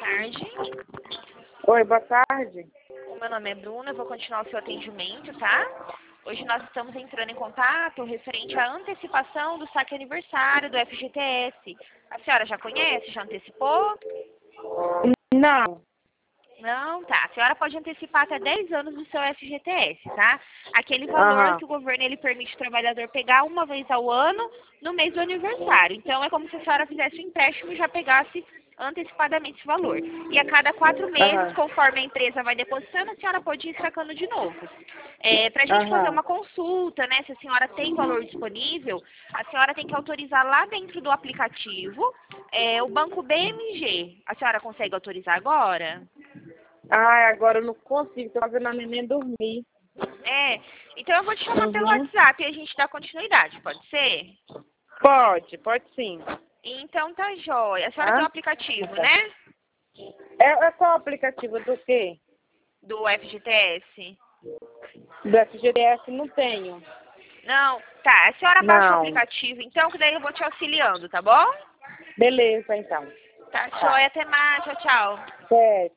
tarde. Oi, boa tarde. O meu nome é Bruna, eu vou continuar o seu atendimento, tá? Hoje nós estamos entrando em contato referente à antecipação do saque aniversário do FGTS. A senhora já conhece? Já antecipou? Não. Não, tá. A senhora pode antecipar até 10 anos do seu FGTS, tá? Aquele valor que o governo ele permite o trabalhador pegar uma vez ao ano no mês do aniversário. Então, é como se a senhora fizesse um empréstimo e já pegasse antecipadamente esse valor. E a cada 4 meses, conforme a empresa vai depositando, a senhora pode ir sacando de novo. Para a gente fazer uma consulta, né, se a senhora tem valor disponível, a senhora tem que autorizar lá dentro do aplicativo o Banco BMG. A senhora consegue autorizar agora? Agora eu não consigo, estou fazendo a neném dormir. Então eu vou te chamar pelo WhatsApp e a gente dá continuidade, pode ser? Pode sim. Então tá jóia. A senhora tem um aplicativo, né? Qual aplicativo do quê? Do FGTS? Do FGTS não tenho. Não? Tá, a senhora baixa o aplicativo então, que daí eu vou te auxiliando, tá bom? Beleza, então. Tá jóia, até mais, tchau, tchau. Certo.